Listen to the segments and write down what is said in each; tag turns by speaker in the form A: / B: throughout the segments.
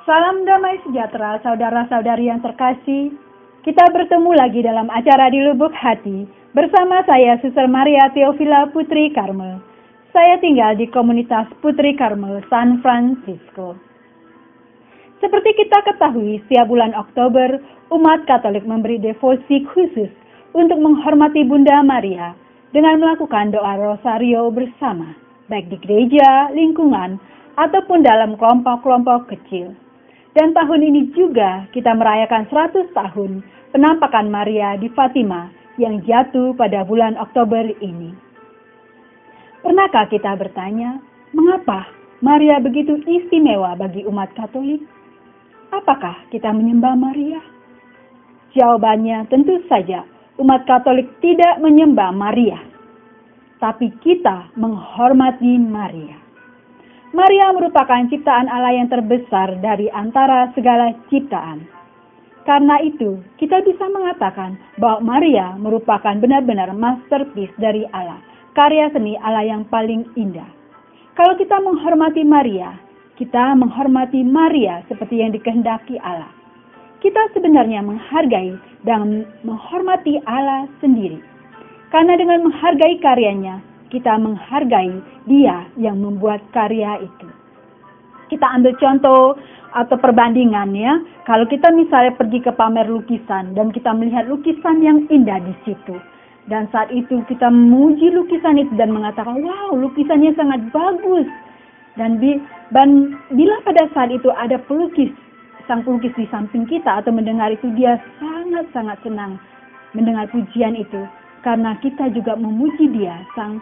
A: Salam damai sejahtera saudara-saudari yang terkasih. Kita bertemu lagi dalam acara Di Lubuk Hati bersama saya Suster Maria Theophila Putri Karmel. Saya tinggal di komunitas Putri Karmel San Francisco. Seperti kita ketahui, setiap bulan Oktober umat Katolik memberi devosi khusus untuk menghormati Bunda Maria dengan melakukan doa rosario bersama, baik di gereja, lingkungan, ataupun dalam kelompok-kelompok kecil. Dan tahun ini juga kita merayakan 100 tahun penampakan Maria di Fatima yang jatuh pada bulan Oktober ini. Pernahkah kita bertanya, mengapa Maria begitu istimewa bagi umat Katolik? Apakah kita menyembah Maria? Jawabannya tentu saja, umat Katolik tidak menyembah Maria, tapi kita menghormati Maria. Maria merupakan ciptaan Allah yang terbesar dari antara segala ciptaan. Karena itu, kita bisa mengatakan bahwa Maria merupakan benar-benar masterpiece dari Allah, karya seni Allah yang paling indah. Kalau kita menghormati Maria, kita menghormati Maria seperti yang dikehendaki Allah. Kita sebenarnya menghargai dan menghormati Allah sendiri. Karena dengan menghargai karyanya, kita menghargai Dia yang membuat karya itu. Kita ambil contoh atau perbandingan ya. Kalau kita misalnya pergi ke pamer lukisan dan kita melihat lukisan yang indah di situ. Dan saat itu kita memuji lukisan itu dan mengatakan, wow, lukisannya sangat bagus. Dan bila pada saat itu ada sang pelukis di samping kita atau mendengar itu, dia sangat-sangat senang mendengar pujian itu. Karena kita juga memuji Dia, sang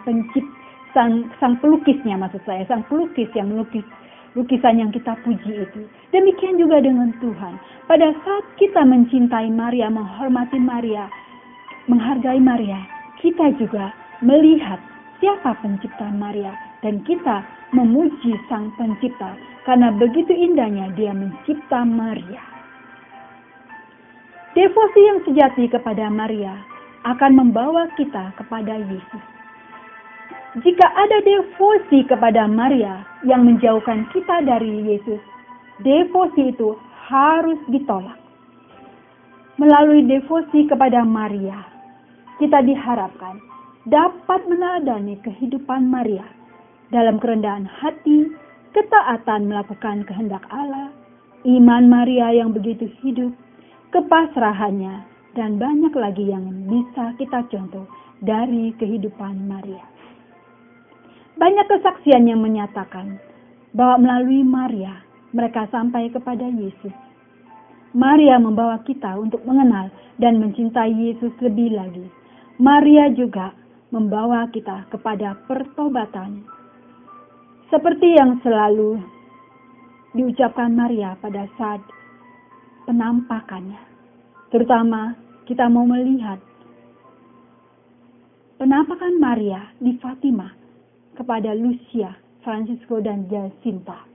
A: pelukisnya maksud saya, sang pelukis yang melukis lukisan yang kita puji itu. Demikian juga dengan Tuhan. Pada saat kita mencintai Maria, menghormati Maria, menghargai Maria, kita juga melihat siapa pencipta Maria. Dan kita memuji sang pencipta, karena begitu indahnya Dia mencipta Maria. Devosi yang sejati kepada Maria akan membawa kita kepada Yesus. Jika ada devosi kepada Maria yang menjauhkan kita dari Yesus, devosi itu harus ditolak. Melalui devosi kepada Maria, kita diharapkan dapat meneladani kehidupan Maria dalam kerendahan hati, ketaatan melakukan kehendak Allah, iman Maria yang begitu hidup, kepasrahannya, dan banyak lagi yang bisa kita contoh dari kehidupan Maria. Banyak kesaksian yang menyatakan bahwa melalui Maria mereka sampai kepada Yesus. Maria membawa kita untuk mengenal dan mencintai Yesus lebih lagi. Maria juga membawa kita kepada pertobatan. Seperti yang selalu diucapkan Maria pada saat penampakannya. Terutama kita mau melihat penampakan Maria di Fatima kepada Lucia, Francisco, dan Jacinta.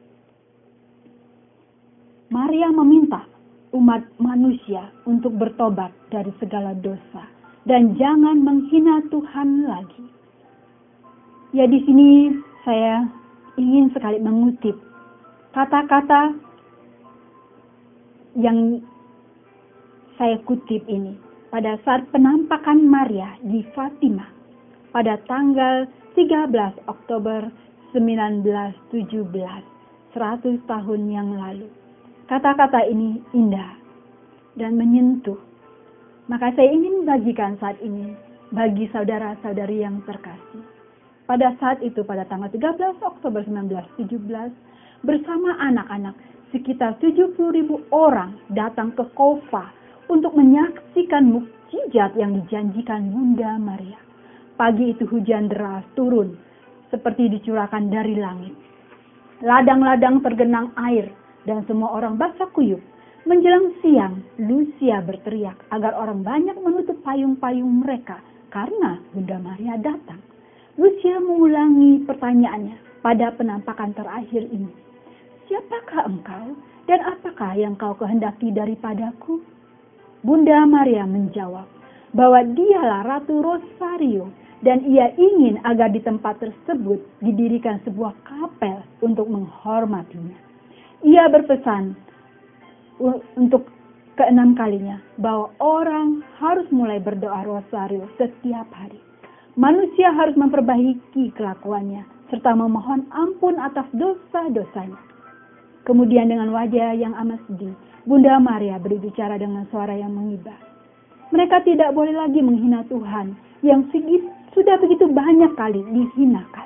A: Maria meminta umat manusia untuk bertobat dari segala dosa dan jangan menghina Tuhan lagi. Ya, di sini saya ingin sekali mengutip kata-kata yang saya kutip ini pada saat penampakan Maria di Fatima pada tanggal 13 Oktober 1917, 100 tahun yang lalu. Kata-kata ini indah dan menyentuh. Maka saya ingin bagikan saat ini bagi saudara-saudari yang terkasih. Pada saat itu, pada tanggal 13 Oktober 1917, bersama anak-anak, sekitar 70.000 orang datang ke Kofa untuk menyaksikan mukjizat yang dijanjikan Bunda Maria. Pagi itu hujan deras turun seperti dicurahkan dari langit. Ladang-ladang tergenang air dan semua orang basah kuyup. Menjelang siang, Lucia berteriak agar orang banyak menutup payung-payung mereka karena Bunda Maria datang. Lucia mengulangi pertanyaannya pada penampakan terakhir ini. Siapakah engkau dan apakah yang kau kehendaki daripadaku? Bunda Maria menjawab bahwa dialah Ratu Rosario dan ia ingin agar di tempat tersebut didirikan sebuah kapel untuk menghormatinya. Ia berpesan untuk keenam kalinya bahwa orang harus mulai berdoa rosario setiap hari. Manusia harus memperbaiki kelakuannya serta memohon ampun atas dosa-dosanya. Kemudian dengan wajah yang amat sedih, Bunda Maria berbicara dengan suara yang mengibas. Mereka tidak boleh lagi menghina Tuhan yang sudah begitu banyak kali dihinakan.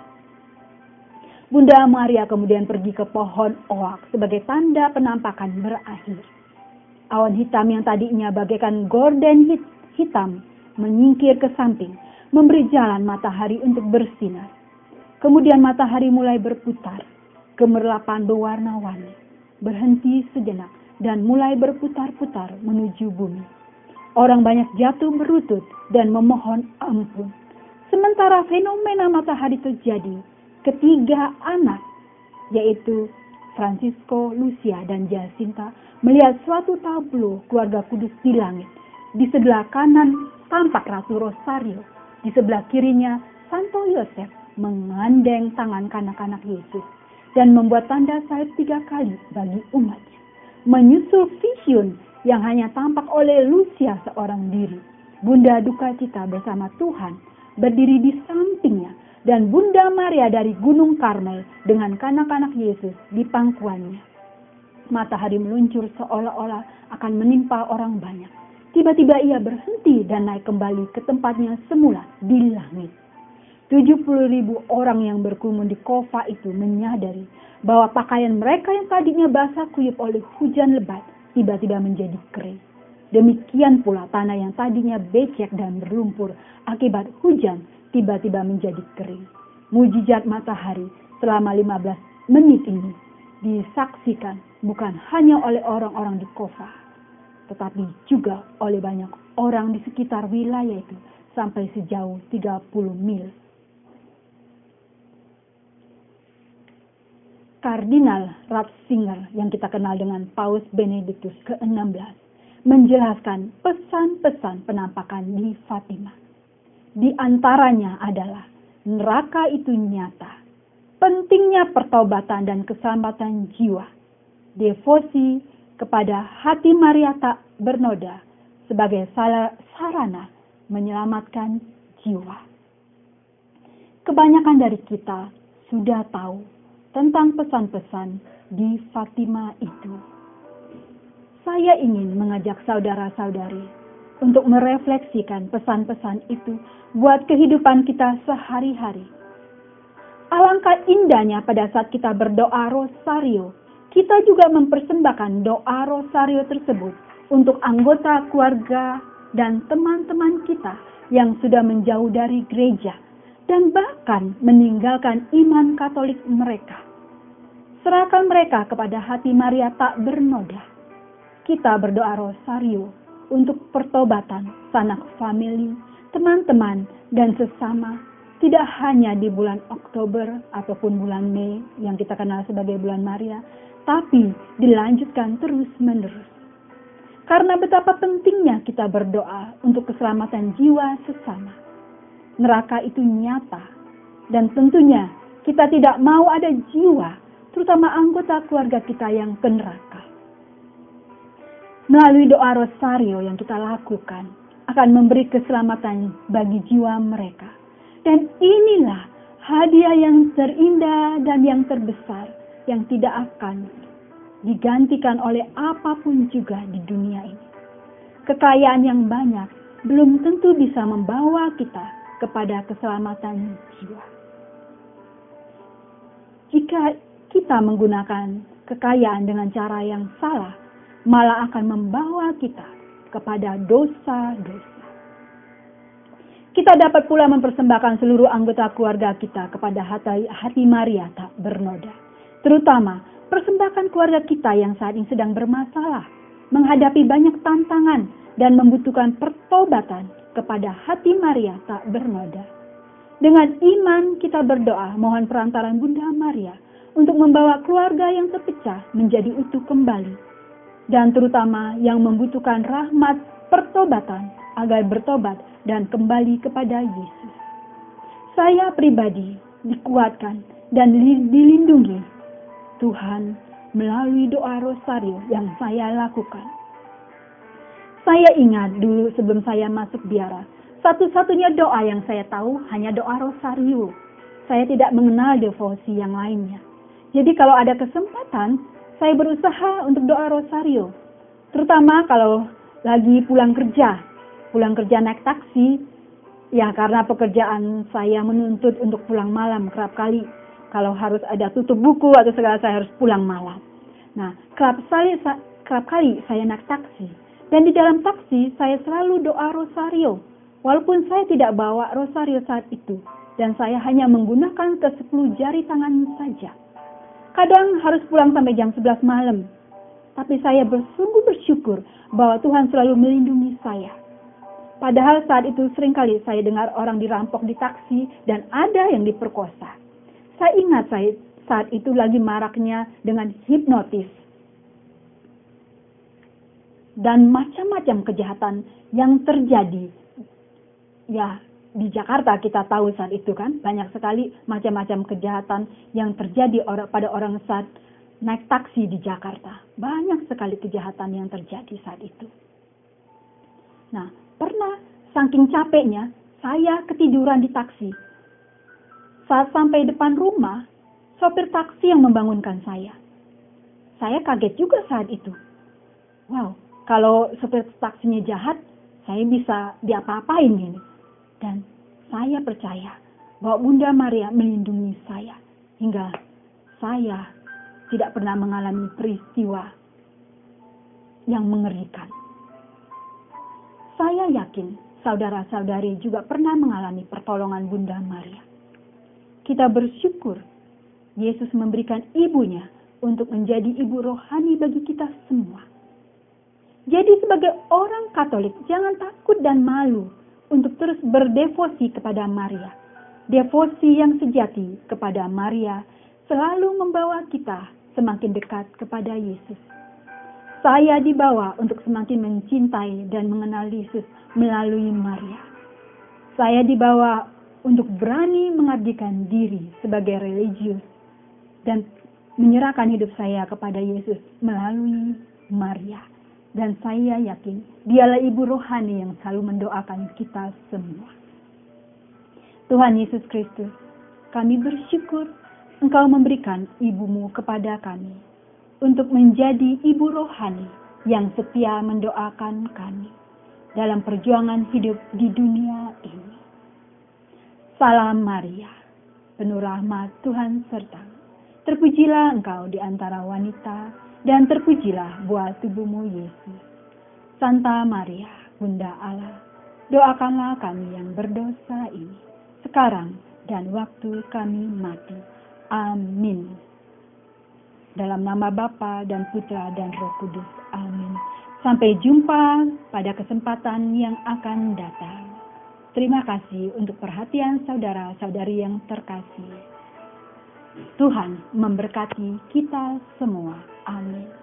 A: Bunda Maria kemudian pergi ke pohon oak sebagai tanda penampakan berakhir. Awan hitam yang tadinya bagaikan gorden hitam menyingkir ke samping, memberi jalan matahari untuk bersinar. Kemudian matahari mulai berputar, gemerlapan berwarna-warni, berhenti sejenak dan mulai berputar-putar menuju bumi. Orang banyak jatuh berlutut dan memohon ampun. Sementara fenomena matahari terjadi, ketiga anak, yaitu Francisco, Lucia, dan Jacinta, melihat suatu tablo keluarga kudus di langit. Di sebelah kanan tampak Ratu Rosario, di sebelah kirinya Santo Yosef menggandeng tangan kanak-kanak Yesus dan membuat tanda salib 3 kali bagi umatnya. Menyusul vision yang hanya tampak oleh Lucia seorang diri, Bunda Duka Cita bersama Tuhan berdiri di sampingnya, dan Bunda Maria dari Gunung Karmel dengan kanak-kanak Yesus di pangkuannya. Matahari meluncur seolah-olah akan menimpa orang banyak. Tiba-tiba ia berhenti dan naik kembali ke tempatnya semula di langit. 70.000 orang yang berkerumun di Kofa itu menyadari bahwa pakaian mereka yang tadinya basah kuyup oleh hujan lebat tiba-tiba menjadi kering. Demikian pula tanah yang tadinya becek dan berlumpur akibat hujan tiba-tiba menjadi kering. Mujizat matahari selama 15 menit ini disaksikan bukan hanya oleh orang-orang di Kofa, tetapi juga oleh banyak orang di sekitar wilayah itu sampai sejauh 30 mil. Kardinal Ratzinger yang kita kenal dengan Paus Benediktus ke-16 menjelaskan pesan-pesan penampakan di Fatima. Di antaranya adalah neraka itu nyata, pentingnya pertobatan dan keselamatan jiwa, devosi kepada hati Maria tak bernoda sebagai sarana menyelamatkan jiwa. Kebanyakan dari kita sudah tahu tentang pesan-pesan di Fatima itu. Saya ingin mengajak saudara-saudari untuk merefleksikan pesan-pesan itu buat kehidupan kita sehari-hari. Alangkah indahnya pada saat kita berdoa rosario, kita juga mempersembahkan doa rosario tersebut untuk anggota keluarga dan teman-teman kita yang sudah menjauh dari gereja dan bahkan meninggalkan iman Katolik mereka. Serahkan mereka kepada hati Maria tak bernoda. Kita berdoa rosario untuk pertobatan sanak famili, teman-teman, dan sesama, tidak hanya di bulan Oktober ataupun bulan Mei yang kita kenal sebagai bulan Maria, tapi dilanjutkan terus-menerus. Karena betapa pentingnya kita berdoa untuk keselamatan jiwa sesama. Neraka itu nyata, dan tentunya kita tidak mau ada jiwa, terutama anggota keluarga kita yang ke neraka. Melalui doa rosario yang kita lakukan akan memberi keselamatan bagi jiwa mereka. Dan inilah hadiah yang terindah dan yang terbesar yang tidak akan digantikan oleh apapun juga di dunia ini. Kekayaan yang banyak belum tentu bisa membawa kita kepada keselamatan jiwa. Jika kita menggunakan kekayaan dengan cara yang salah, malah akan membawa kita kepada dosa-dosa. Kita dapat pula mempersembahkan seluruh anggota keluarga kita kepada hati Maria tak bernoda. Terutama persembahkan keluarga kita yang saat ini sedang bermasalah, menghadapi banyak tantangan dan membutuhkan pertobatan kepada hati Maria tak bernoda. Dengan iman kita berdoa mohon perantaran Bunda Maria untuk membawa keluarga yang terpecah menjadi utuh kembali. Dan terutama yang membutuhkan rahmat pertobatan agar bertobat dan kembali kepada Yesus. Saya pribadi dikuatkan dan dilindungi Tuhan melalui doa rosario yang saya lakukan. Saya ingat dulu sebelum saya masuk biara, satu-satunya doa yang saya tahu hanya doa rosario. Saya tidak mengenal devosi yang lainnya. Jadi kalau ada kesempatan, saya berusaha untuk doa rosario. Terutama kalau lagi pulang kerja naik taksi, ya karena pekerjaan saya menuntut untuk pulang malam kerap kali. Kalau harus ada tutup buku atau segala, saya harus pulang malam. Nah, kerap kali saya naik taksi. Dan di dalam taksi saya selalu doa rosario. Walaupun saya tidak bawa rosario saat itu. Dan saya hanya menggunakan ke-10 jari tangan saja. Kadang harus pulang sampai jam 11 malam. Tapi saya sungguh bersyukur bahwa Tuhan selalu melindungi saya. Padahal saat itu seringkali saya dengar orang dirampok di taksi dan ada yang diperkosa. Saya ingat saat itu lagi maraknya dengan hipnotis. Dan macam-macam kejahatan yang terjadi. Ya, di Jakarta kita tahu saat itu kan, banyak sekali macam-macam kejahatan yang terjadi pada orang saat naik taksi di Jakarta. Banyak sekali kejahatan yang terjadi saat itu. Nah, pernah saking capeknya, saya ketiduran di taksi. Saat sampai depan rumah, sopir taksi yang membangunkan saya. Saya kaget juga saat itu. Wow, kalau sopir taksinya jahat, saya bisa diapa-apain gini. Dan saya percaya bahwa Bunda Maria melindungi saya. Hingga saya tidak pernah mengalami peristiwa yang mengerikan. Saya yakin saudara-saudari juga pernah mengalami pertolongan Bunda Maria. Kita bersyukur Yesus memberikan ibunya untuk menjadi ibu rohani bagi kita semua. Jadi sebagai orang Katolik, jangan takut dan malu untuk terus berdevosi kepada Maria. Devosi yang sejati kepada Maria selalu membawa kita semakin dekat kepada Yesus. Saya dibawa untuk semakin mencintai dan mengenal Yesus melalui Maria. Saya dibawa untuk berani mengabdikan diri sebagai religius dan menyerahkan hidup saya kepada Yesus melalui Maria. Dan saya yakin dialah ibu rohani yang selalu mendoakan kita semua. Tuhan Yesus Kristus, kami bersyukur Engkau memberikan ibumu kepada kami untuk menjadi ibu rohani yang setia mendoakan kami dalam perjuangan hidup di dunia ini. Salam Maria, penuh rahmat Tuhan sertamu. Terpujilah engkau di antara wanita, dan terpujilah buah tubuhmu Yesus. Santa Maria, Bunda Allah, doakanlah kami yang berdosa ini, sekarang dan waktu kami mati. Amin. Dalam nama Bapa dan Putra dan Roh Kudus. Amin. Sampai jumpa pada kesempatan yang akan datang. Terima kasih untuk perhatian saudara-saudari yang terkasih. Tuhan memberkati kita semua. Amin.